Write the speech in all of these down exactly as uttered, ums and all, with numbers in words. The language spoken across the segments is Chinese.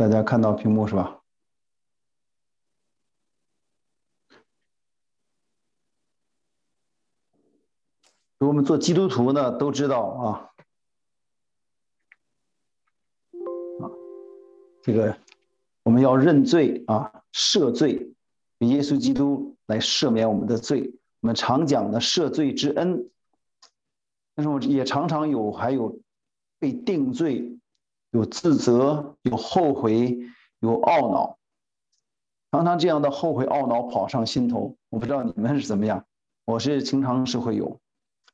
大家看到屏幕是吧？我们做基督徒呢都知道啊，啊，这个我们要认罪啊，赦罪，耶稣基督来赦免我们的罪。我们常讲的赦罪之恩，但是我也常常有还有被定罪，有自责，有后悔，有懊恼，常常这样的后悔懊恼跑上心头。我不知道你们是怎么样，我是经常是会有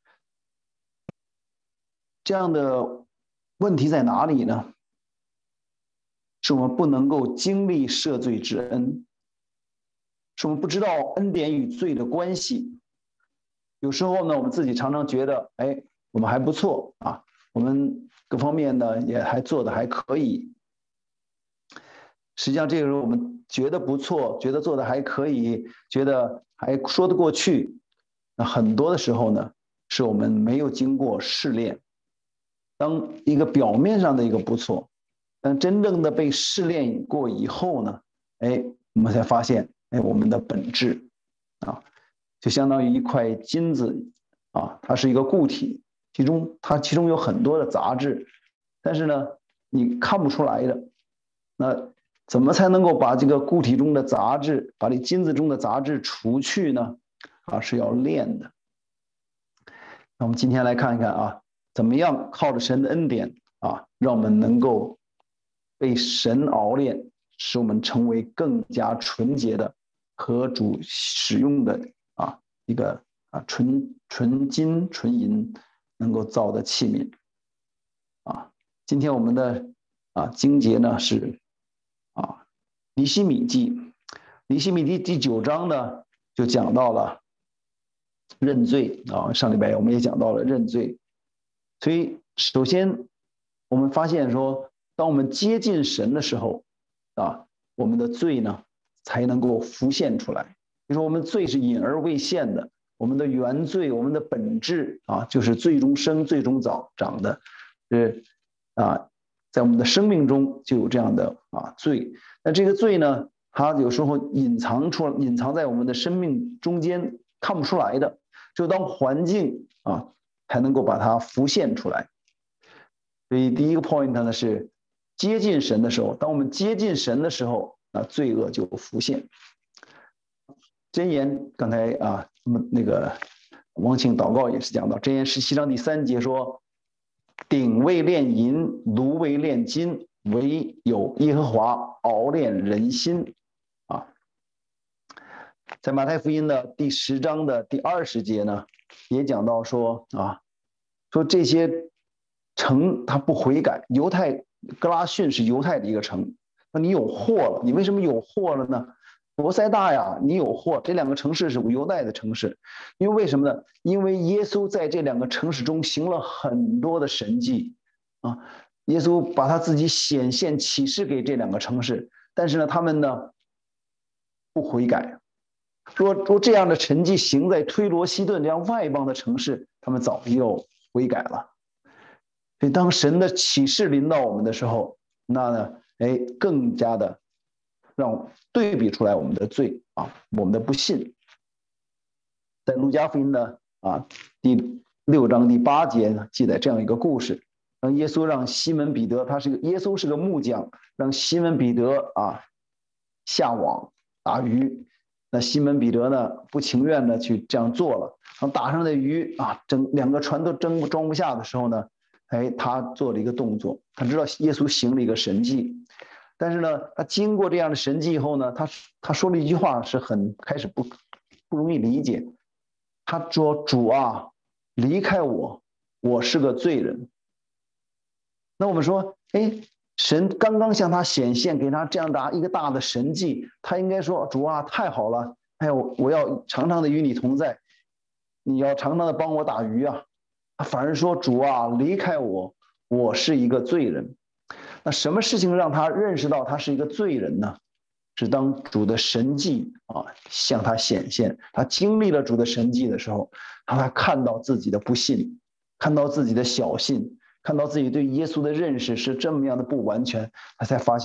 这样的问题在哪里呢？是我们不能够经历赦罪之恩，是我们不知道恩典与罪的关系。有时候呢，我们自己常常觉得，哎，我们还不错啊，我们各方面呢也还做得还可以。实际上，这个时候我们觉得不错，觉得做得还可以，觉得还说得过去。那很多的时候呢，是我们没有经过试炼。当一个表面上的一个不错，但真正的被试炼过以后呢，哎，我们才发现，哎，我们的本质啊，就相当于一块金子啊，它是一个固体，其中它其中有很多的杂质，但是呢，你看不出来的。那怎么才能够把这个固体中的杂质，把这金子中的杂质除去呢？啊，是要练的。那我们今天来看一看啊，怎么样靠着神的恩典啊，让我们能够被神熬炼，使我们成为更加纯洁的、可主使用的啊一个啊纯纯金纯银能够造的器皿啊。今天我们的啊经节呢是啊尼希米记，尼希米记第九章呢就讲到了认罪啊，上礼拜我们也讲到了认罪。所以首先我们发现说，当我们接近神的时候啊，我们的罪呢才能够浮现出来。就说我们罪是隐而未现的，我们的原罪，我们的本质啊，就是罪中生、罪中长长的，是啊，在我们的生命中就有这样的啊罪。那这个罪呢，它有时候隐藏出隐藏在我们的生命中间，看不出来的，只有当环境啊才能够把它浮现出来。所以第一个 point 呢是接近神的时候，当我们接近神的时候，啊，罪恶就浮现。箴言刚才啊，那个王庆祷告也是讲到，箴言十七章第三节说：“鼎为炼银，炉为炼金，唯有耶和华熬炼人心。”啊，在马太福音的第十章的第二十节呢，也讲到说啊，说这些城他不悔改，犹太哥拉汛是犹太的一个城，那你有祸了，你为什么有祸了呢？伯赛大呀，你有祸。这两个城市是犹太的城市，因为为什么呢？因为耶稣在这两个城市中行了很多的神迹啊，耶稣把他自己显现启示给这两个城市，但是呢，他们呢不悔改。说说这样的神迹行在推罗西顿这样外邦的城市，他们早就悔改了。所以当神的启示临到我们的时候，那呢，哎，更加的让对比出来我们的罪啊，我们的不信。在路加福音的啊第六章第八节呢，记载这样一个故事：让耶稣让西门彼得，他是个耶稣是个木匠，让西门彼得啊下网打鱼。那西门彼得呢不情愿的去这样做了，当打上的鱼啊，整两个船都装不装不下的时候呢，哎，他做了一个动作，他知道耶稣行了一个神迹。但是呢，他经过这样的神迹以后呢，他他说了一句话是很开始不不容易理解。他说：“主啊，离开我，我是个罪人。”那我们说，哎，神刚刚向他显现，给他这样大一个大的神迹，他应该说：“主啊，太好了，哎呦，我要常常的与你同在，你要常常的帮我打鱼啊。”他反而说：“主啊，离开我，我是一个罪人。”那什么事情让他认识到他是一个罪人呢？是当主的神迹啊向他显现，他经历了主的神迹的时候，让他看到自己的不信，看到自己的小信，看到自己对耶稣的认识是这么样的不完全，他才发现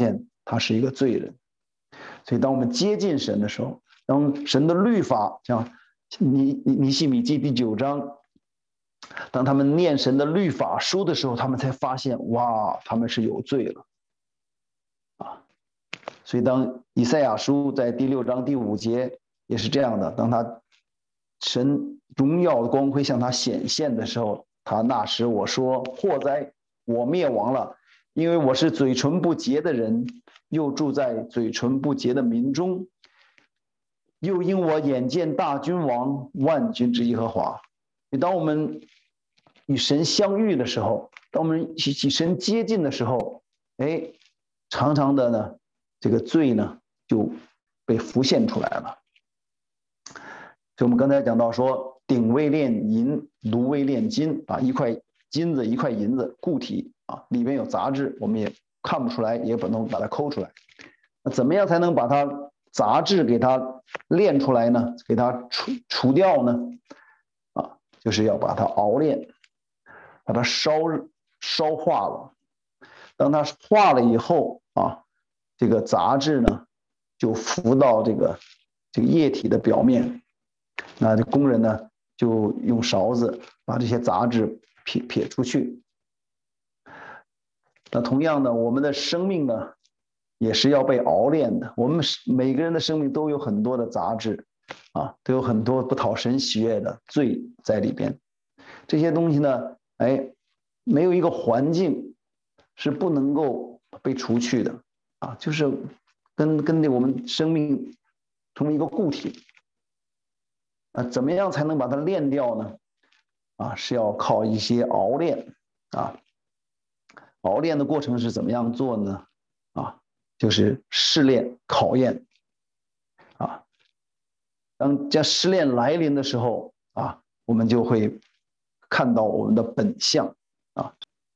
他是一个罪人。所以当我们接近神的时候，当神的律法，像尼尼希米记第九章，当他们念神的律法书的时候，他们才发现，哇，他们是有罪了啊！所以当以赛亚书在第六章第五节也是这样的，当他神荣耀的光辉向他显现的时候，他那时我说：祸哉，我灭亡了，因为我是嘴唇不洁的人，又住在嘴唇不洁的民中，又因我眼见大君王万军之耶和华。当我们与神相遇的时候，当我们与神接近的时候，哎，常常的呢，这个罪呢就被浮现出来了。所以我们刚才讲到说，鼎为炼银，炉为炼金啊，一块金子一块银子固体啊，里面有杂质，我们也看不出来，也不能把它抠出来。那怎么样才能把它杂质给它炼出来呢？给它除除掉呢？啊，就是要把它熬炼，把它烧烧化了。当它化了以后啊，这个杂质呢就浮到这个这个液体的表面。那这工人呢就用勺子把这些杂质撇撇出去。那同样的，我们的生命呢也是要被熬炼的。我们每个人的生命都有很多的杂质啊，都有很多不讨神喜悦的罪在里边。这些东西呢，哎，没有一个环境是不能够被除去的啊，就是跟跟我们生命成为一个固体。啊，怎么样才能把它炼掉呢？啊，是要靠一些熬炼啊。熬炼的过程是怎么样做呢？啊，就是试炼、考验啊。当这试炼来临的时候啊，我们就会看到我们的本相啊。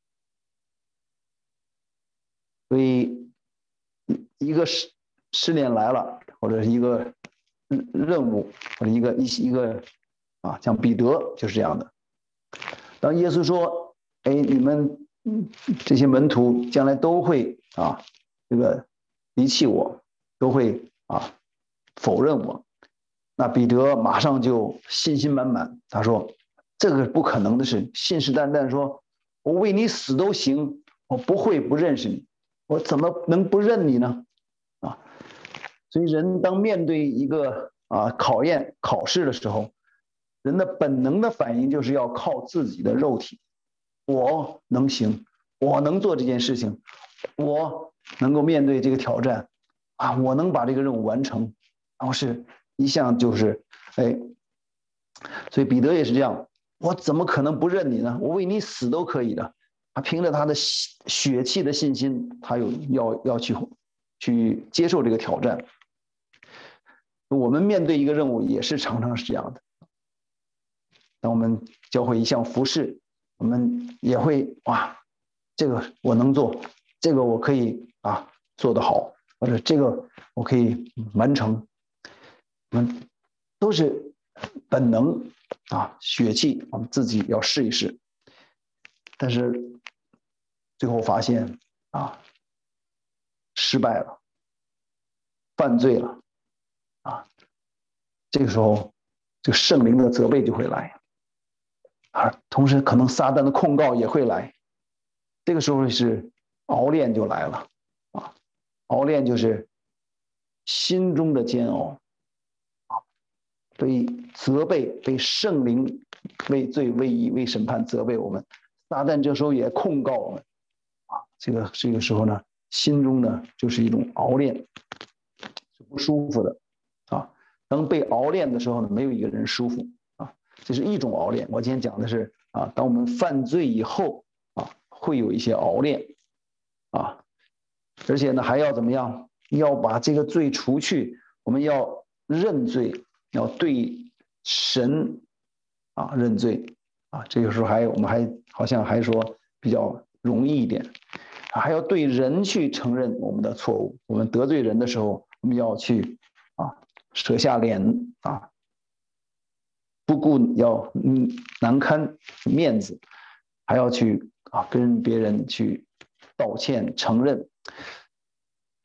所以一个试试炼来了，或者是一个任务，或者一个一一个啊，像彼得就是这样的。当耶稣说：“哎，你们这些门徒将来都会啊，这个离弃我，都会啊否认我。”那彼得马上就信心满满，他说：“这个不可能的事，信誓旦旦说，我为你死都行，我不会不认识你，我怎么能不认你呢？”啊，所以人当面对一个啊考验、考试的时候，人的本能的反应就是要靠自己的肉体，我能行，我能做这件事情，我能够面对这个挑战，啊，我能把这个任务完成，然后是一向就是，哎，所以彼得也是这样，我怎么可能不认你呢？我为你死都可以的。他凭着他的血气的信心，他有要要去去接受这个挑战。我们面对一个任务也是常常是这样的。当我们教会一项服事，我们也会哇，这个我能做，这个我可以啊做得好，或者这个我可以完成。我们都是本能啊，血气，我们自己要试一试。但是最后发现啊，失败了，犯罪了啊，这个时候，这个圣灵的责备就会来。而同时，可能撒旦的控告也会来，这个时候是熬炼就来了啊！熬炼就是心中的煎熬啊，被责备，被圣灵为罪、为义、为审判责备我们。撒旦这时候也控告我们啊，这个这个时候呢，心中呢就是一种熬炼，是不舒服的啊。当被熬炼的时候呢，没有一个人舒服。这是一种熬炼。我今天讲的是啊，当我们犯罪以后啊，会有一些熬炼啊，而且呢还要怎么样？要把这个罪除去，我们要认罪，要对神啊认罪啊。这个时候还我们还好像还说比较容易一点，还要对人去承认我们的错误。我们得罪人的时候，我们要去啊舍下脸啊。不顾要嗯难堪面子，还要去啊跟别人去道歉承认。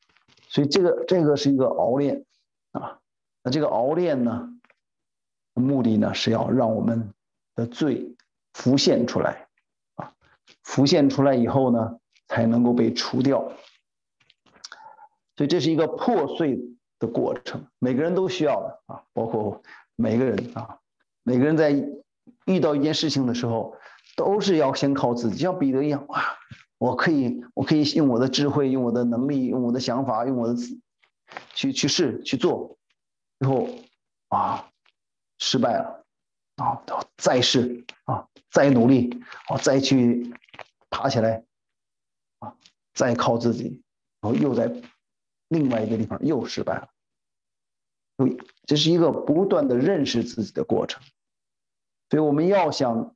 所以这个这个是一个熬炼啊。那这个熬炼呢，目的呢是要让我们的罪浮现出来啊，浮现出来以后呢，才能够被除掉。所以这是一个破碎的过程，每个人都需要的啊，包括每个人啊，每个人在遇到一件事情的时候，都是要先靠自己，像彼得一样啊，我可以，我可以用我的智慧，用我的能力，用我的想法，用我的去去试去做，最后啊失败了啊，再试啊，再努力啊，再去爬起来啊，再靠自己，然后又在另外一个地方又失败了。所以这是一个不断的认识自己的过程。所以我们要想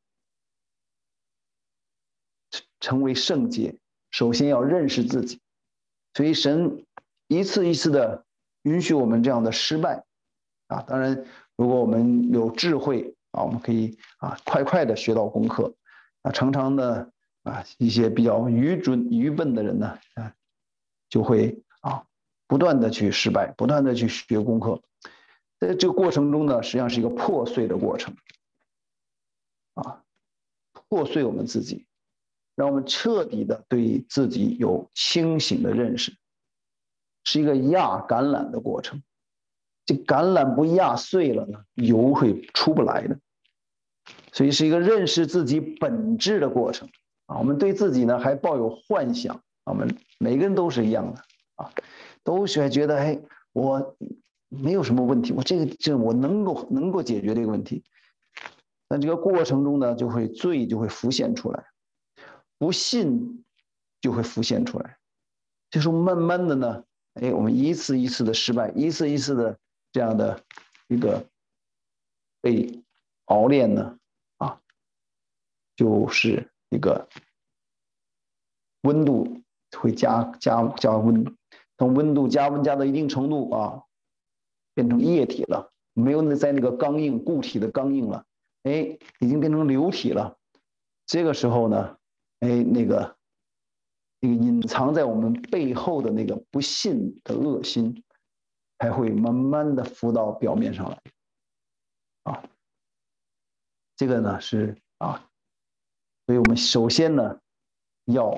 成为圣洁，首先要认识自己。所以神一次一次的允许我们这样的失败啊。当然，如果我们有智慧啊，我们可以啊快快的学到功课啊。常常的啊一些比较愚蠢愚笨的人呢啊，就会啊不断的去失败，不断的去学功课。在这个过程中呢，实际上是一个破碎的过程啊，破碎我们自己，让我们彻底的对自己有清醒的认识，是一个压橄榄的过程。这橄榄不压碎了呢，油会出不来的。所以是一个认识自己本质的过程啊。我们对自己呢还抱有幻想，我们每个人都是一样的啊，都是觉得哎，我没有什么问题，我这个这我能够能够解决这个问题。但这个过程中呢，就会罪就会浮现出来，不信就会浮现出来。就是慢慢的呢，哎，我们一次一次的失败，一次一次的这样的一个被熬炼呢，啊，就是一个温度会加加加温，等温度加温加到一定程度啊，变成液体了，没有在那个刚硬固体的刚硬了，哎，已经变成流体了。这个时候呢，哎，那个那个隐藏在我们背后的那个不信的恶心，才会慢慢的浮到表面上来。啊，这个呢是啊，所以我们首先呢要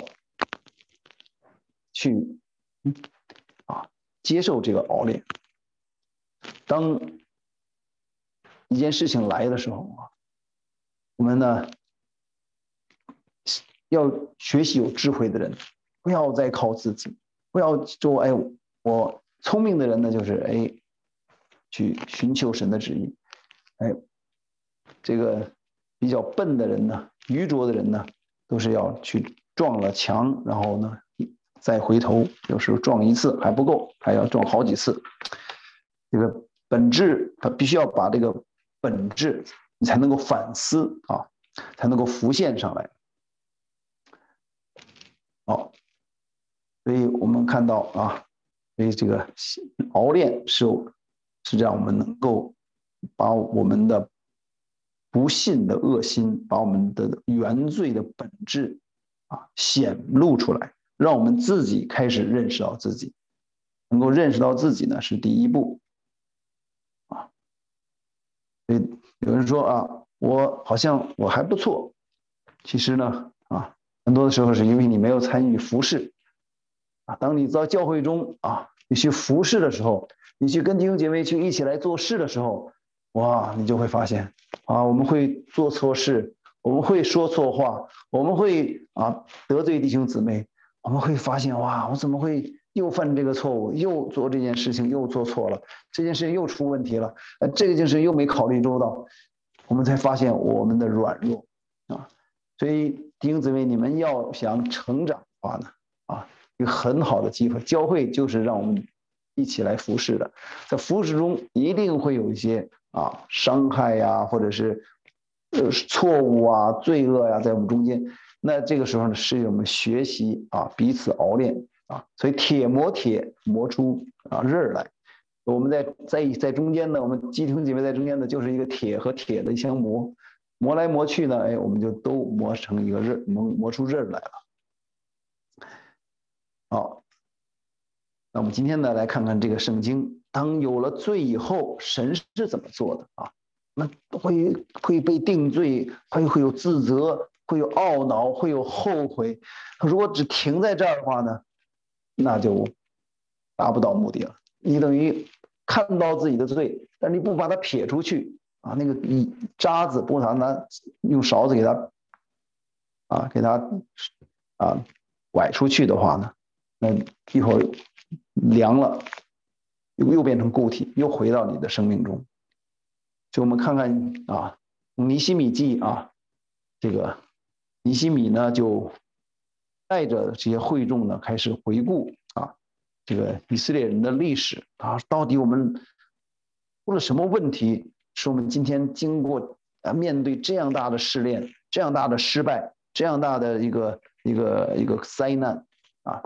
去啊接受这个熬炼。当一件事情来的时候啊，我们呢要学习有智慧的人，不要再靠自己，不要说哎，我聪明的人呢就是哎去寻求神的旨意，哎，这个比较笨的人呢，愚拙的人呢，都是要去撞了墙，然后呢再回头，有时候撞一次还不够，还要撞好几次。这个本质，他必须要把这个本质，你才能够反思啊，才能够浮现上来。好，所以我们看到啊，所以这个熬炼是是让我们能够把我们的不信的恶心，把我们的原罪的本质啊显露出来，让我们自己开始认识到自己，能够认识到自己呢是第一步啊。所以有人说啊，我好像我还不错，其实呢啊，很多的时候是因为你没有参与服事啊。当你在教会中啊，你去服事的时候，你去跟弟兄姐妹去一起来做事的时候，哇，你就会发现啊，我们会做错事，我们会说错话，我们会啊得罪弟兄姊妹，我们会发现哇，我怎么会又犯这个错误，又做这件事情又做错了，这件事情又出问题了，呃，这件事又没考虑周到，我们才发现我们的软弱啊。所以弟兄姊妹，你们要想成长的话呢，啊，一个很好的机会，教会就是让我们一起来服侍的，在服侍中一定会有一些啊伤害呀，或者是呃错误啊、罪恶呀，在我们中间。那这个时候呢，是我们学习啊，彼此熬炼啊，所以铁磨铁，磨出啊刃儿来。我们在在在中间呢，我们弟兄姐妹在中间呢，就是一个铁和铁的相磨，磨来磨去呢，哎，我们就都磨成一个刃，磨磨出刃来了。好， 那我们今天呢，来看看这个圣经，当有了罪以后，神是怎么做的啊？那会会被定罪，会会有自责，会有懊恼，会有后悔。如果只停在这儿的话呢，那就达不到目的了。你等于看到自己的罪，但你不把它撇出去啊，那个渣子不把它拿用勺子给它啊给它啊崴出去的话呢，那一会儿凉了，又又变成固体，又回到你的生命中。就我们看看啊，尼希米记啊，这个尼希米呢就带着这些会众呢开始回顾啊，这个以色列人的历史啊，到底我们出了什么问题，使我们今天经过啊面对这样大的试炼，这样大的失败，这样大的一个一个一个灾难啊。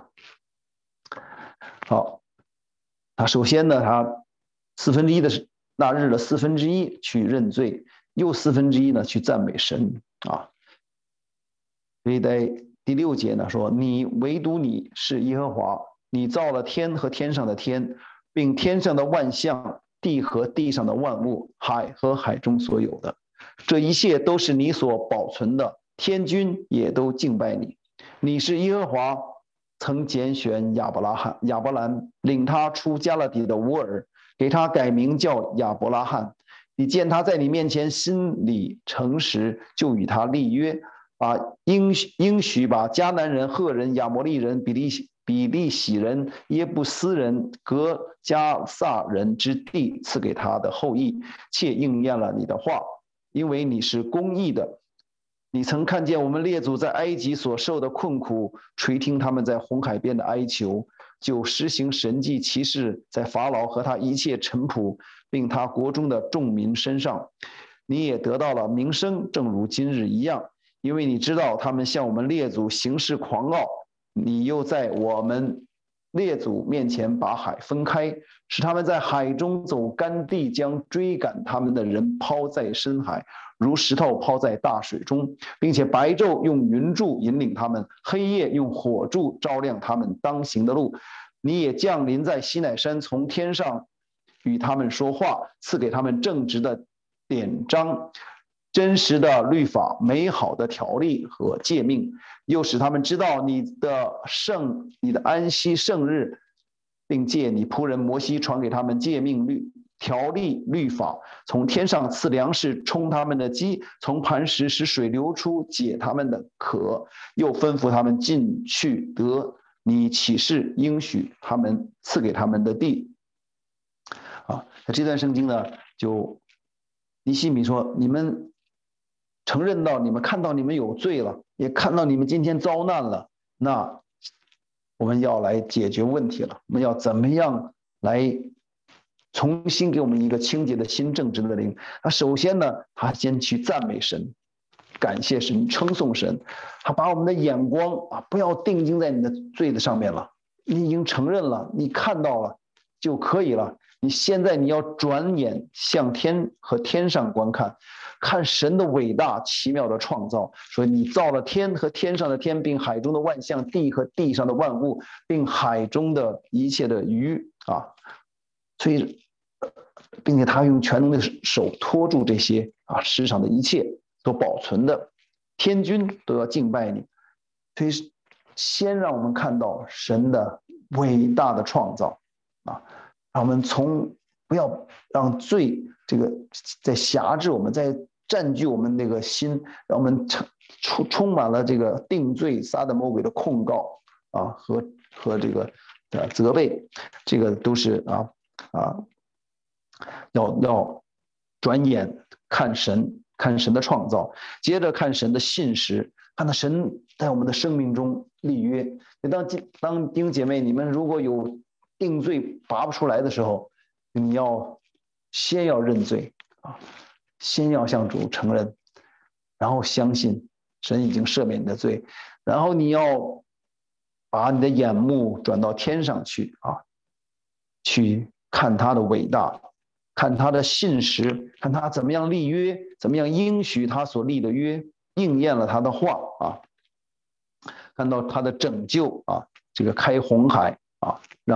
好，他首先呢，他四分之一的那日的四分之一去认罪，又四分之一呢去赞美神啊。所以在第六节呢说，你唯独你是耶和华，你造了天和天上的天，并天上的万象，地和地上的万物，海和海中所有的，这一切都是你所保存的，天君也都敬拜你。你是耶和华，曾拣选亚伯拉罕、亚伯兰，领他出加勒底的乌尔，给他改名叫亚伯拉罕。你见他在你面前心里诚实，就与他立约，把应应许把迦南人、赫人、亚摩利人、比利比利洗人、耶布斯人、格加撒人之地赐给他的后裔，且应验了你的话，因为你是公义的。你曾看见我们列祖在埃及所受的困苦，垂听他们在红海边的哀求，就施行神迹奇事在法老和他一切臣仆，并他国中的众民身上。你也得到了名声，正如今日一样，因为你知道他们向我们列祖行事狂傲，你又在我们列祖面前把海分开，使他们在海中走干地，将追赶他们的人抛在深海，如石头抛在大水中，并且白昼用云柱引领他们，黑夜用火柱照亮他们当行的路。你也降临在西乃山，从天上与他们说话，赐给他们正直的典章，真实的律法，美好的条例和诫命，又使他们知道你的圣、你的安息圣日，并借你仆人摩西传给他们诫命律。条例律法，从天上赐粮食充他们的饥，从磐石使水流出解他们的渴，又吩咐他们进去得你启示应许他们赐给他们的地。啊，这段圣经呢，就尼希米说，你们承认到你们看到你们有罪了，也看到你们今天遭难了，那我们要来解决问题了，我们要怎么样来重新给我们一个清洁的心、正直的灵。他首先呢，他先去赞美神，感谢神，称颂神。他把我们的眼光啊，不要定睛在你的罪的上面了，你已经承认了，你看到了就可以了。你现在你要转眼向天和天上观看，看神的伟大奇妙的创造。说你造了天和天上的天，并海中的万象，地和地上的万物，并海中的一切的鱼啊。所以，并且他用全能的手托住这些啊世上的一切所保存的，天君都要敬拜你。所以，先让我们看到神的伟大的创造啊，让我们从不要让罪这个在辖制我们，在占据我们那个心，让我们充充满了这个定罪、撒旦魔鬼的控告啊和和这个呃责备，这个都是啊。啊，要要转眼看神，看神的创造，接着看神的信实，看到神在我们的生命中立约。当当弟兄姐妹，你们如果有定罪拔不出来的时候，你要先要认罪啊，先要向主承认，然后相信神已经赦免你的罪，然后你要把你的眼目转到天上去啊，去看他的伟大，看他的信实，看他怎么样立约，怎么样应许他所立的约应验了他的话啊，看到他的拯救啊，这个开红海啊，让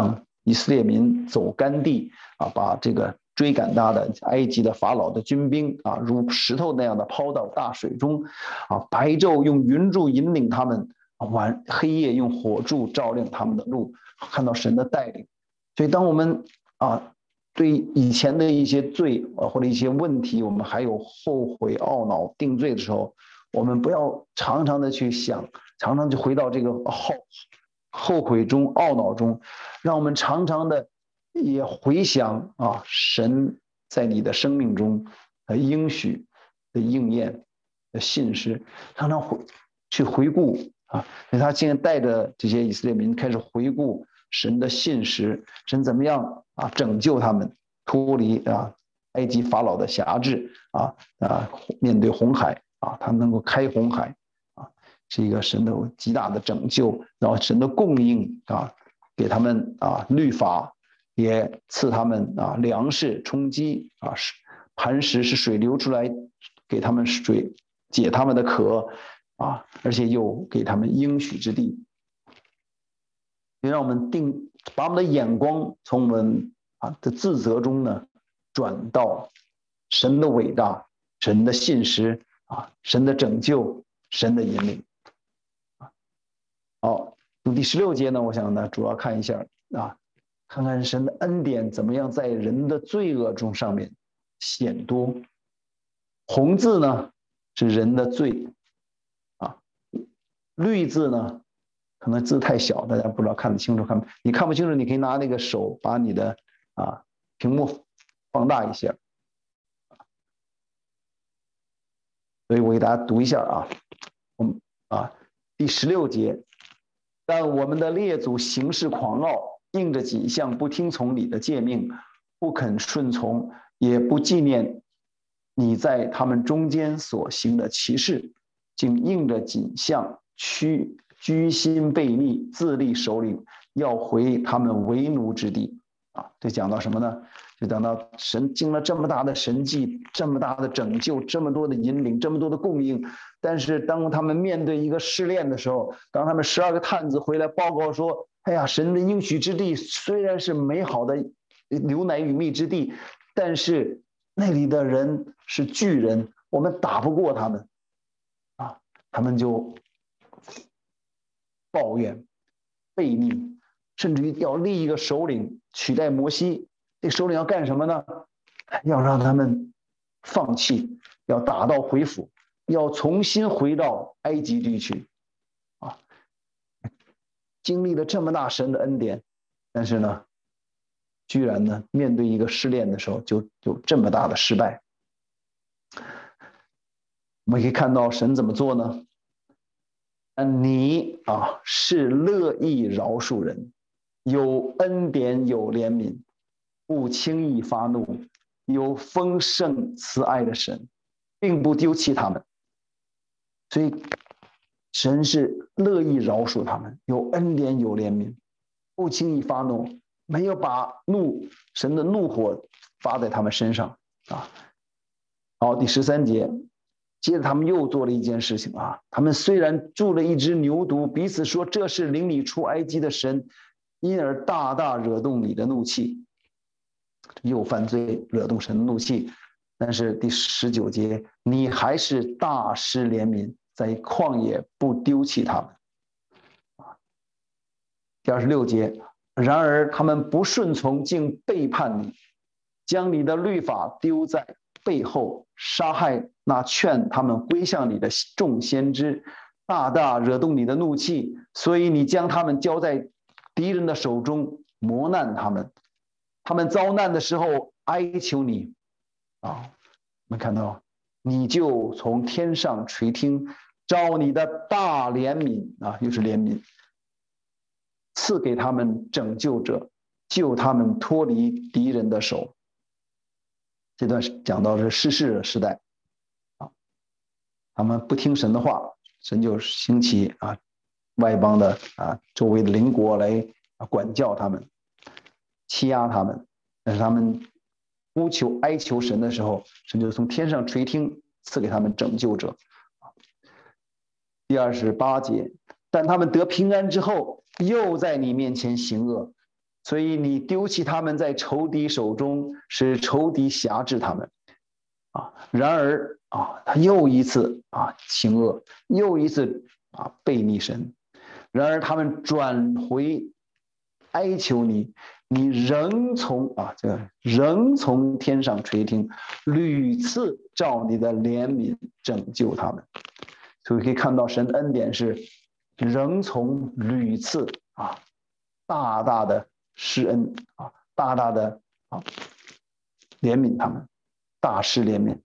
以色列民走干地啊，把这个追赶他的埃及的法老的军兵啊，如石头那样的抛到大水中，啊，白昼用云柱引领他们，晚黑夜用火柱照亮他们的路，看到神的带领。所以，当我们啊对以前的一些罪啊或者一些问题，我们还有后悔、懊恼、定罪的时候，我们不要常常的去想，常常就回到这个后后悔中、懊恼中，让我们常常的也回想啊，神在你的生命中的应许的应验的信实，常常回去回顾啊。所以他现在带着这些以色列民开始回顾神的信实，神怎么样啊拯救他们脱离啊埃及法老的辖制啊啊，面对红海啊，他能够开红海啊，是一个神的极大的拯救，然后神的供应啊，给他们啊律法，也赐他们啊粮食充饥啊，磐石是水流出来给他们水解他们的渴啊，而且又给他们应许之地，也让我们定把我们的眼光从我们啊的自责中呢，转到神的伟大、神的信实啊、神的拯救、神的引领。好，第十六节呢，我想呢，主要看一下啊，看看神的恩典怎么样在人的罪恶中上面显多。红字呢是人的罪啊，绿字呢可能字太小，大家不知道看得清楚看不？你看不清楚，你可以拿那个手把你的啊屏幕放大一下。所以我给大家读一下啊，我们啊第十六节，但我们的列祖行事狂傲，硬着颈项，不听从你的诫命，不肯顺从，也不纪念你在他们中间所行的奇事，竟硬着颈项，屈居心悖逆，自立首领，要回他们为奴之地。啊，这讲到什么呢？就讲到神经了这么大的神迹，这么大的拯救，这么多的引领，这么多的供应，但是当他们面对一个试炼的时候，当他们十二个探子回来报告说：“哎呀，神的应许之地虽然是美好的流奶与蜜之地，但是那里的人是巨人，我们打不过他们。”啊，他们就抱怨、悖逆，甚至于要立一个首领取代摩西。这首领要干什么呢？要让他们放弃，要打道回府，要重新回到埃及地去。啊，经历了这么大神的恩典，但是呢，居然呢，面对一个试炼的时候，就有这么大的失败。我们可以看到神怎么做呢？你啊是乐意饶恕人，有恩典有怜悯，不轻易发怒，有丰盛慈爱的神，并不丢弃他们。所以神是乐意饶恕他们，有恩典有怜悯，不轻易发怒，没有把怒神的怒火发在他们身上啊。好，第十三节，接着他们又做了一件事情啊，他们虽然铸了一只牛犊，彼此说这是领你出埃及的神，因而大大惹动你的怒气。又犯罪，惹动神的怒气。但是第十九节，你还是大施怜悯，在旷野不丢弃他们。第二十六节，然而他们不顺从，竟背叛你，将你的律法丢在背后，杀害那劝他们归向你的众先知，大大惹动你的怒气，所以你将他们交在敌人的手中，磨难他们。他们遭难的时候哀求你啊，我们看到你就从天上垂听，照你的大怜悯啊，又是怜悯，赐给他们拯救者，救他们脱离敌人的手。这段讲到是士师的时代啊，他们不听神的话，神就兴起啊外邦的啊周围的邻国来管教他们，欺压他们。但是他们呼求哀求神的时候，神就从天上垂听，赐给他们拯救者。第二十八节，但他们得平安之后，又在你面前行恶， 所以你丢弃他们在仇敌手中，使仇敌辖制他们。啊，然而啊，他又一次啊行恶，又一次啊背逆神。然而他们转回哀求你，你仍从啊这个仍从天上垂听，屡次照你的怜悯拯救他们。所以可以看到神的恩典是仍从屡次啊大大的施恩啊，大大的啊怜悯他们，大施怜悯。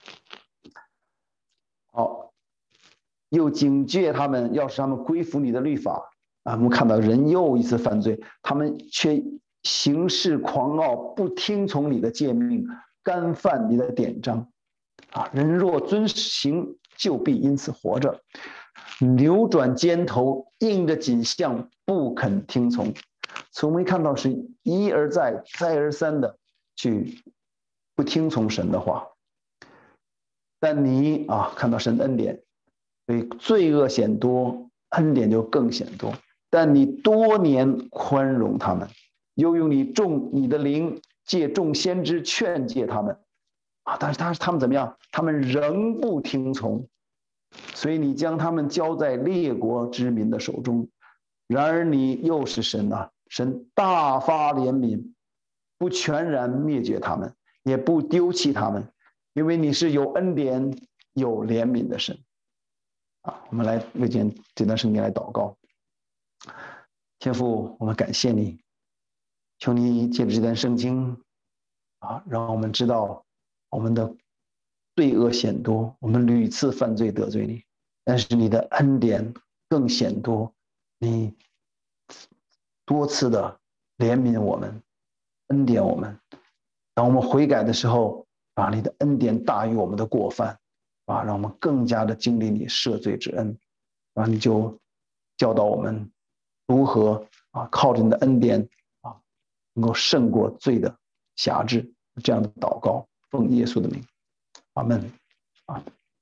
好，又警戒他们，要使他们归服你的律法啊！我们看到人又一次犯罪，他们却行事狂傲，不听从你的诫命，干犯你的典章啊！人若遵行，就必因此活着；扭转肩头，硬着颈项，不肯听从。所以我们看到是一而再、再而三的去不听从神的话。但你啊，看到神的恩典，所以罪恶显多，恩典就更显多。但你多年宽容他们，又用你众你的灵借众先知劝诫他们啊，但是他他们怎么样？他们仍不听从，所以你将他们交在列国之民的手中。然而你又是神啊，神大发怜悯，不全然灭绝他们，也不丢弃他们。因为你是有恩典、有怜悯的神，啊，我们来为这这段圣经来祷告。天父，我们感谢你，求你借着这段圣经，啊，让我们知道我们的罪恶显多，我们屡次犯罪得罪你，但是你的恩典更显多，你多次的怜悯我们，恩典我们。当我们悔改的时候，啊，你的恩典大于我们的过犯，啊，让我们更加的经历你赦罪之恩，啊，你就教导我们如何啊靠着你的恩典啊，能够胜过罪的辖制。这样的祷告，奉耶稣的名，阿门。啊，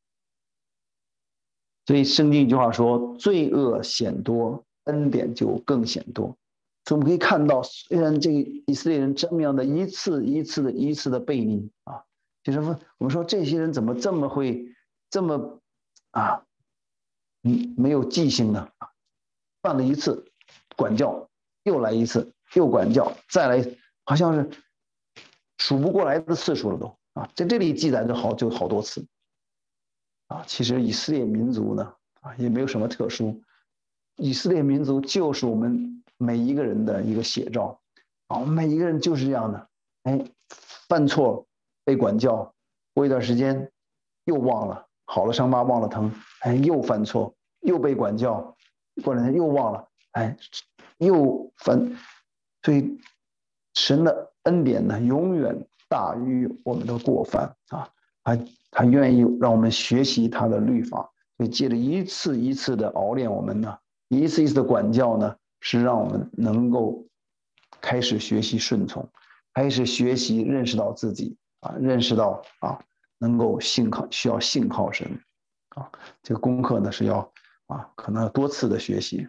所以圣经一句话说：“罪恶显多，恩典就更显多。”所以我们可以看到，虽然这个以色列人这么样的一次一次的一次的背逆啊。就是我们说这些人怎么这么会这么啊，嗯，没有记性呢？犯了一次管教，又来一次，又管教，再来，好像是数不过来的次数了都啊。在这里记载着好就好多次啊。其实以色列民族呢啊也没有什么特殊，以色列民族就是我们每一个人的一个写照啊。我们每一个人就是这样的，哎，犯错。被管教，过一段时间又忘了，好了伤疤忘了疼，哎，又犯错，又被管教，过两天又忘了，哎，又犯，所以神的恩典呢，永远大于我们的过犯啊，他他愿意让我们学习他的律法，所以借着一次一次的熬练我们呢，一次一次的管教呢，是让我们能够开始学习顺从，开始学习认识到自己。啊，认识到啊，能够信靠，需要信靠神，啊，这个功课呢是要啊，可能要多次的学习。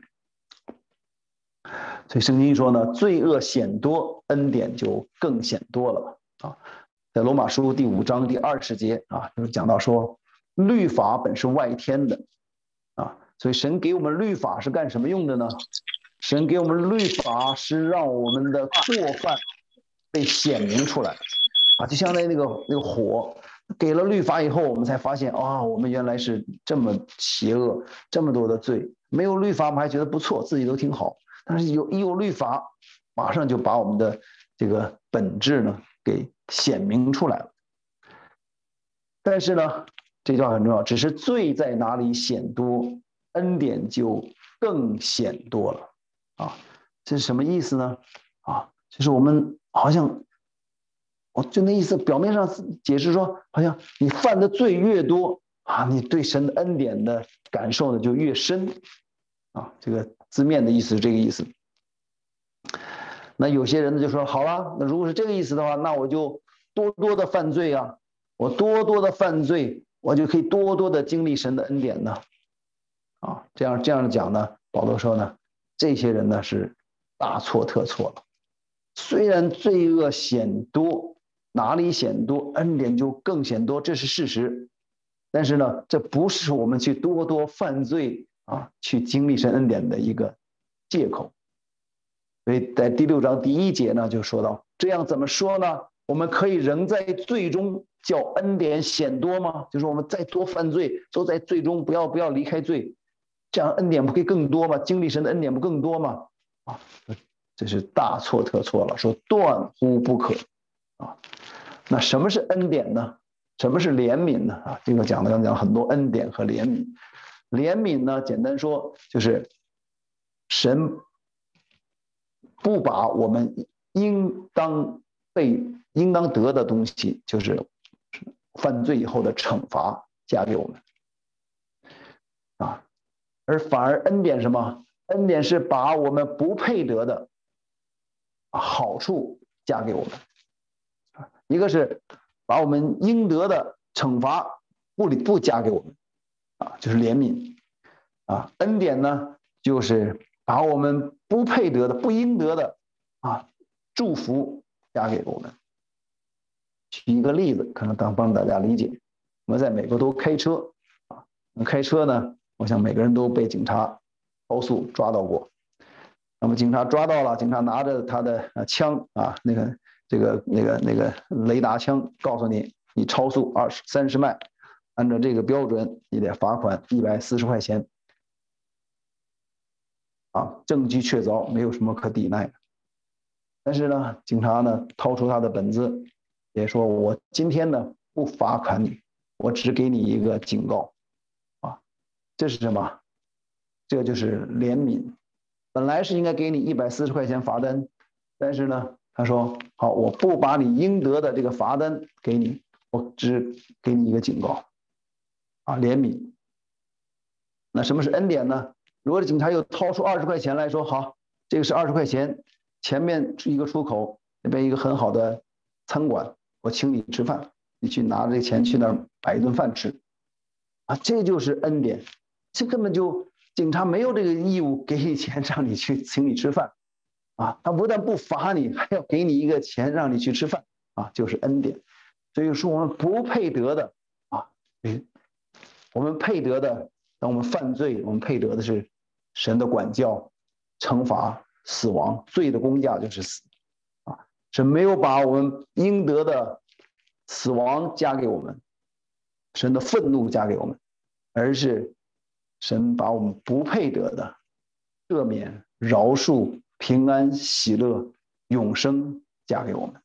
所以圣经说呢，罪恶显多，恩典就更显多了啊。在罗马书第五章第二十节啊，就讲到说，律法本是外天的啊，所以神给我们律法是干什么用的呢？神给我们律法是让我们的过犯被显明出来。啊，就相当于那个那个火，给了律法以后，我们才发现啊、哦，我们原来是这么邪恶，这么多的罪。没有律法，我们还觉得不错，自己都挺好。但是有一有律法，马上就把我们的这个本质呢给显明出来了。但是呢，这句话很重要，只是罪在哪里显多，恩典就更显多了啊。这是什么意思呢？啊，就是我们好像。我就那意思，表面上解释说，好像你犯的罪越多啊，你对神的恩典的感受呢就越深啊。这个字面的意思是这个意思。那有些人呢就说，好了，那如果是这个意思的话，那我就多多的犯罪啊，我多多的犯罪，我就可以多多的经历神的恩典呢。啊，这样这样讲呢，保罗说呢，这些人呢是大错特错了。 虽然罪恶显多，哪里显多，恩典就更显多，这是事实。但是呢，这不是我们去多多犯罪啊，去经历神恩典的一个借口。所以在第六章第一节呢，就说到，这样怎么说呢？我们可以仍在罪中叫恩典显多吗？就是我们再多犯罪，都在罪中，不要不要离开罪，这样恩典不会更多吗？经历神的恩典不更多吗？啊，这是大错特错了，说断乎不可啊。那什么是恩典呢？什么是怜悯呢？啊，这个讲的刚讲很多恩典和怜悯。怜悯呢，简单说就是神不把我们应当被、应当得的东西，就是犯罪以后的惩罚加给我们啊，而反而恩典什么？恩典是把我们不配得的好处加给我们。一个是把我们应得的惩罚不不加给我们啊，就是怜悯啊。恩典呢，就是把我们不配得的、不应得的啊祝福加给我们。举一个例子，可能当帮大家理解。我们在美国都开车啊，开车呢，我想每个人都被警察超速抓到过。那么警察抓到了，警察拿着他的枪啊，那个这个那个那个雷达枪，告诉你你超速二十三十迈，按照这个标准，你得罚款一百四十块钱。啊，证据确凿，没有什么可抵赖的。但是呢，警察呢掏出他的本子，也说我今天呢不罚款你，我只给你一个警告。啊，这是什么？这就是怜悯。本来是应该给你一百四十块钱罚单，但是呢，他说好，我不把你应得的这个罚单给你，我只给你一个警告。啊，怜悯。那什么是恩典呢？如果警察又掏出二十块钱来说，好，这个是二十块钱，前面是一个出口，那边一个很好的餐馆，我请你吃饭，你去拿这钱去那儿买一顿饭吃，啊，这就是恩典。这根本就警察没有这个义务给你钱让你去请你吃饭，啊，他不但不罚你，还要给你一个钱让你去吃饭，啊，就是恩典。所以说我们不配得的啊，我们配得的。当我们犯罪，我们配得的是神的管教、惩罚、死亡。罪的工价就是死啊！神没有把我们应得的死亡加给我们，神的愤怒加给我们，而是神把我们不配得的赦免、饶恕、平安、喜乐、永生加给我们。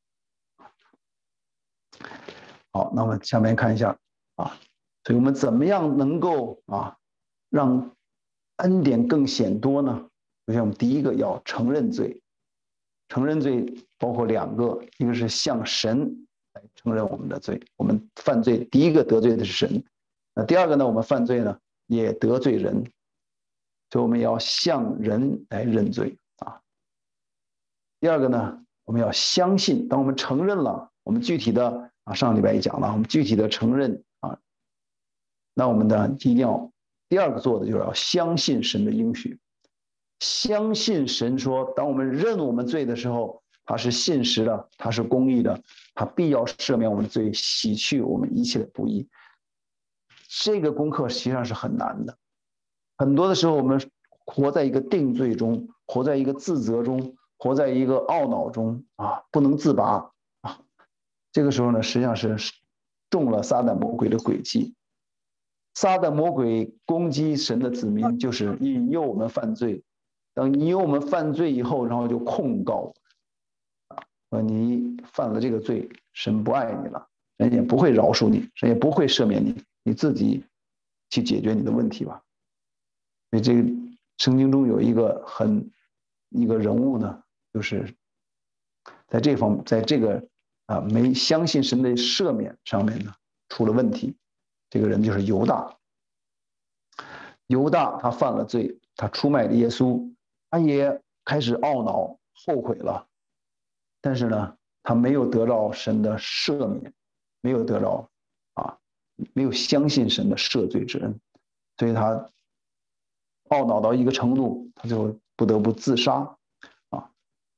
好，那么下面看一下啊。所以我们怎么样能够啊让恩典更显多呢？首先，我们第一个要承认罪。承认罪包括两个，一个是向神来承认我们的罪，我们犯罪第一个得罪的是神。那第二个呢，我们犯罪呢也得罪人，所以我们要向人来认罪啊。第二个呢，我们要相信，当我们承认了，我们具体的啊，上个礼拜也讲了，我们具体的承认啊。那我们呢，一定要第二个做的就是要相信神的应许，相信神说，当我们认我们罪的时候，他是信实的，他是公义的，他必要赦免我们的罪，洗去我们一切的不义。这个功课实际上是很难的，很多的时候我们活在一个定罪中，活在一个自责中，活在一个懊恼中啊，不能自拔啊。这个时候呢，实际上是中了撒旦魔鬼的诡计。撒旦魔鬼攻击神的子民，就是引诱我们犯罪。等引诱我们犯罪以后，然后就控告啊，你犯了这个罪，神不爱你了，神也不会饶恕你，神也不会赦免你，你自己去解决你的问题吧。所以这个圣经中有一个很一个人物呢，就是在这方在这个啊没相信神的赦免上面呢出了问题。这个人就是犹大。犹大他犯了罪，他出卖了耶稣，他也开始懊恼后悔了，但是呢，他没有得到神的赦免，没有得到啊，没有相信神的赦罪之恩，所以他懊恼到一个程度，他就不得不自杀啊。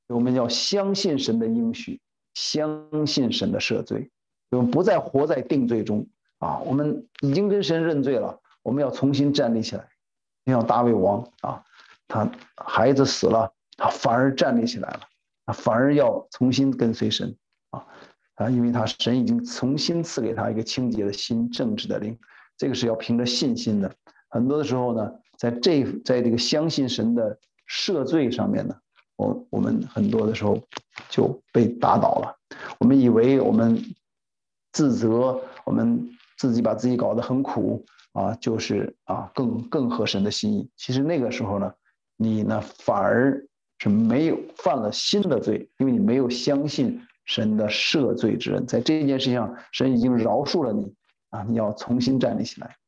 我们要相信神的应许，相信神的赦罪，我们不再活在定罪中啊！我们已经跟神认罪了，我们要重新站立起来。就像大卫王啊，他孩子死了，他反而站立起来了，他反而要重新跟随神啊啊！因为他神已经重新赐给他一个清洁的心、正直的灵，这个是要凭着信心的。很多的时候呢，在这在这个相信神的赦罪上面呢，我我们很多的时候就被打倒了。我们以为我们自责，我们自己把自己搞得很苦啊，就是啊更更合神的心意。其实那个时候呢，你呢反而是没有犯了新的罪，因为你没有相信神的赦罪之恩。在这件事情上，神已经饶恕了你啊，你要重新站立起来。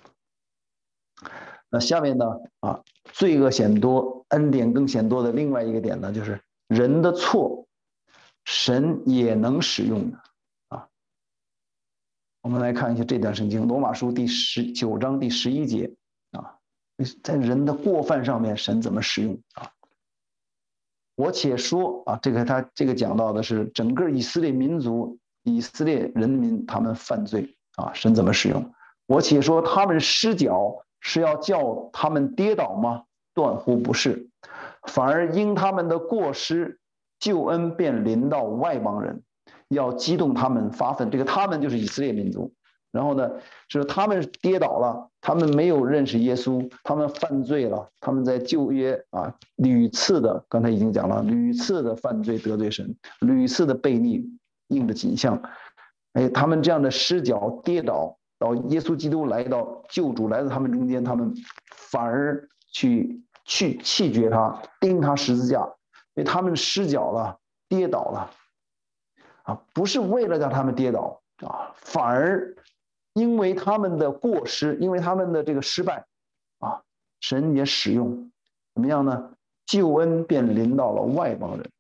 那下面呢啊，罪恶显多，恩典更显多的另外一个点呢，就是人的错，神也能使用的啊。我们来看一下这段圣经，罗马书第十九章第十一节啊，在人的过犯上面，神怎么使用啊？我且说啊，这个他这个讲到的是整个以色列民族、以色列人民他们犯罪啊，神怎么使用？我且说他们失脚是要叫他们跌倒吗？断乎不是，反而因他们的过失，救恩便临到外邦人，要激动他们发愤。这个他们就是以色列民族。然后呢，就是他们跌倒了，他们没有认识耶稣，他们犯罪了，他们在旧约啊屡次的，刚才已经讲了，屡次的犯罪得罪神，屡次的悖逆，应着景象。哎，他们这样的失脚跌倒，到耶稣基督来到救主来到他们中间，他们反而去去弃绝他，钉他十字架，因为他们失脚了，跌倒了，啊，不是为了让他们跌倒啊，反而因为他们的过失，因为他们的这个失败，啊，神也使用怎么样呢？救恩便临到了外邦人。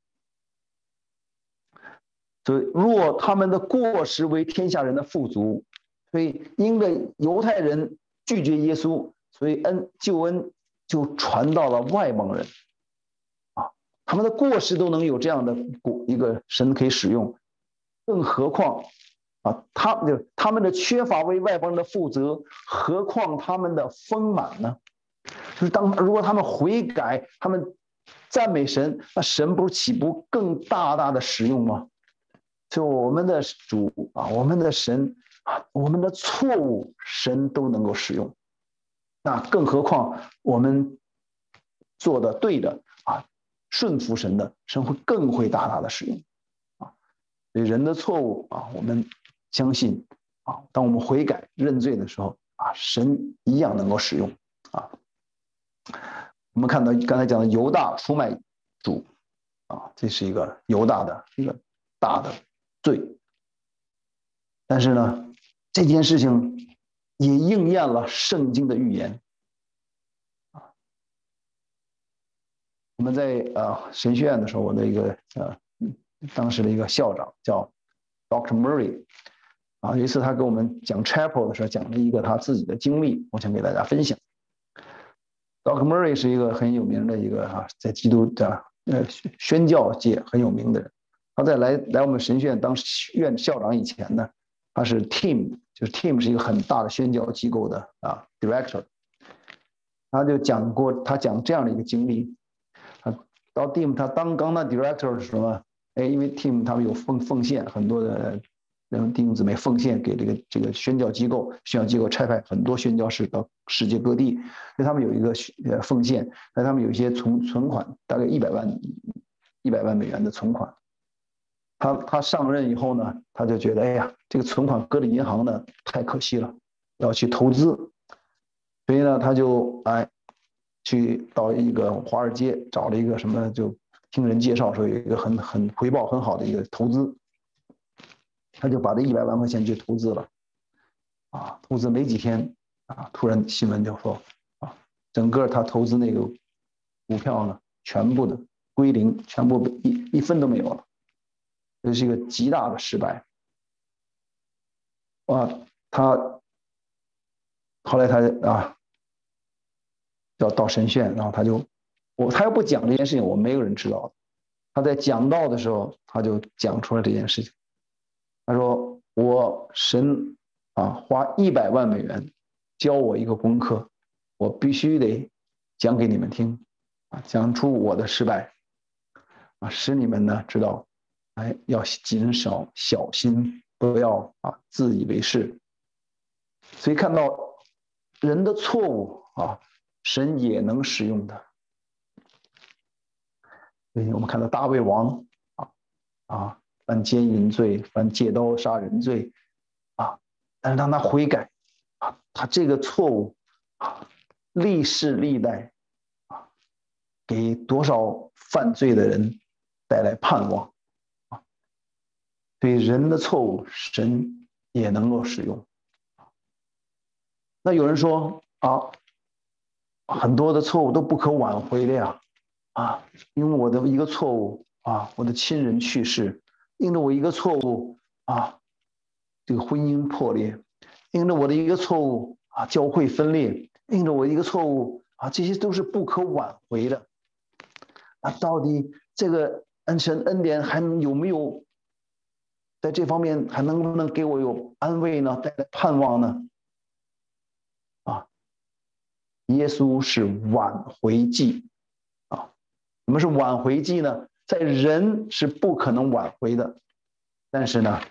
所以，若他们的过失为天下人的富足，所以因为犹太人拒绝耶稣，所以恩救恩就传到了外邦人，啊，他们的过失都能有这样的一个神可以使用，更何况啊，他就他们的缺乏为外邦人的负责，何况他们的丰满呢？就是当如果他们悔改，他们赞美神，那神不是岂不更大大的使用吗？就我们的主啊，我们的神啊，我们的错误，神都能够使用。那更何况我们做的对的啊，顺服神的，神会更会大大的使用啊。所以人的错误啊，我们相信啊，当我们悔改认罪的时候啊，神一样能够使用啊。我们看到刚才讲的犹大出卖主啊，这是一个犹大的一个大的罪，但是呢，这件事情也应验了圣经的预言。我们在呃神学院的时候，我的一个呃当时的一个校长叫 Doctor Murray 啊，有一次他给我们讲 Chapel 的时候，讲了一个他自己的经历，我想给大家分享。Doctor Murray 是一个很有名的一个啊，在基督的呃宣教界很有名的人。他在来来我们神学院当院校长以前呢，他是 Team， 就是 Team 是一个很大的宣教机构的啊 Director。他就讲过，他讲这样的一个经历。啊，到 Team 他当刚当 Director 的时候呢，哎，因为 Team 他们有奉奉献，很多的人弟兄姊妹奉献给这个这个宣教机构，宣教机构差派很多宣教士到世界各地，所以他们有一个呃奉献，那他们有一些存存款，大概一百万一百万美元的存款。他他上任以后呢，他就觉得，哎呀，这个存款搁在银行呢太可惜了，要去投资，所以呢，他就哎去到一个华尔街找了一个什么，就听人介绍说有一个很很回报很好的一个投资，他就把这一百万块钱去投资了，啊，投资没几天啊，突然新闻就说啊，整个他投资那个股票呢，全部的归零，全部一一分都没有了。这是一个极大的失败，啊，他后来他啊要到神学院，然后他就我他要不讲这件事情，我没有人知道。 他在讲道的时候，他就讲出了这件事情。他说：我神啊，花一百万美元教我一个功课，我必须得讲给你们听啊，讲出我的失败啊，使你们呢知道，哎，要谨少小心，不要啊自以为是。所以看到人的错误啊，神也能使用的。所以我们看到大卫王啊啊犯奸淫罪，犯借刀杀人罪啊，但是当他悔改啊，他这个错误啊，历世历代啊，给多少犯罪的人带来盼望啊！所以人的错误，神也能够使用。那有人说啊，很多的错误都不可挽回的呀，啊，因为我的一个错误啊，我的亲人去世，因着我一个错误啊，这个婚姻破裂，因着我的一个错误啊，教会分裂，因着我一个错误啊，这些都是不可挽回的。那到底这个恩神恩典还有没有在这方面还能不能给我有安慰呢？带来盼望呢？啊，耶稣是挽回祭啊。什么是挽回祭呢？在人是不可能挽回的，但是呢，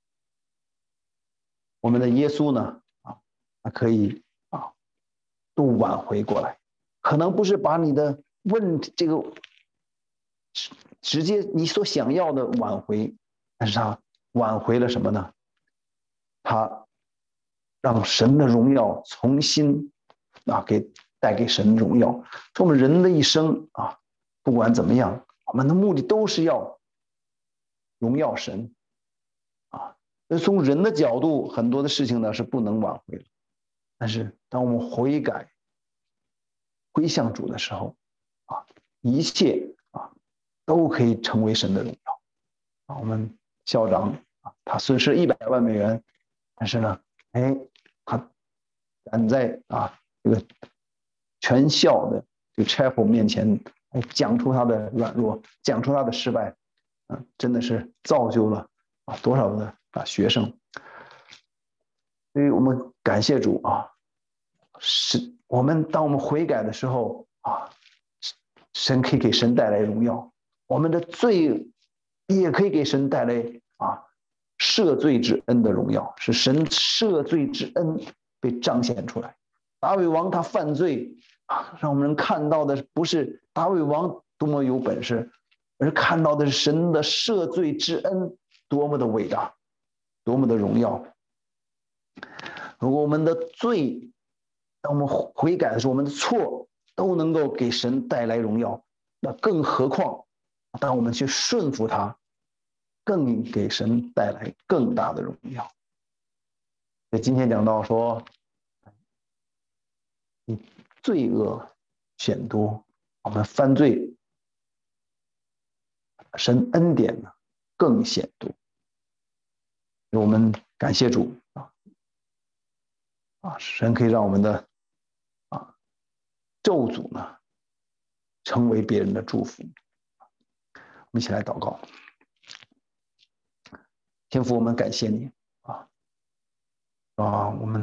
我们的耶稣呢，啊，他可以啊，都挽回过来。可能不是把你的问题这个直接你所想要的挽回，但是他挽回了什么呢？他让神的荣耀重新啊给带给神荣耀。我们人的一生啊，不管怎么样，我们的目的都是要荣耀神啊。那从人的角度，很多的事情呢是不能挽回的。但是当我们悔改、归向主的时候啊，一切啊都可以成为神的荣耀啊。我们校长啊，他损失一百万美元，但是呢，哎，他敢在啊这个全校的这个 chapel 面前讲出他的软弱，讲出他的失败，啊，真的是造就了啊多少的啊学生。所以我们感谢主啊，是我们当我们悔改的时候啊，神可以给神带来荣耀，我们的罪也可以给神带来啊赦罪之恩的荣耀，是神赦罪之恩被彰显出来。大卫王他犯罪啊，让我们看到的不是大卫王多么有本事，而看到的是神的赦罪之恩多么的伟大，多么的荣耀。如果我们的罪，当我们悔改的时候，我们的错都能够给神带来荣耀，那更何况当我们去顺服他，更给神带来更大的荣耀。所以今天讲到说，你罪恶显多，我们犯罪，神恩典呢更显多。我们感谢主啊啊，神可以让我们的啊咒诅呢成为别人的祝福。我们一起来祷告。天父，我们感谢你啊啊，我们。